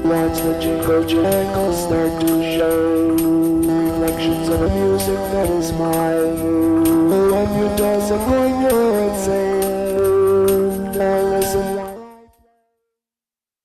Watch the jingle start to show reflections of the music that is mine. When you dance and when you're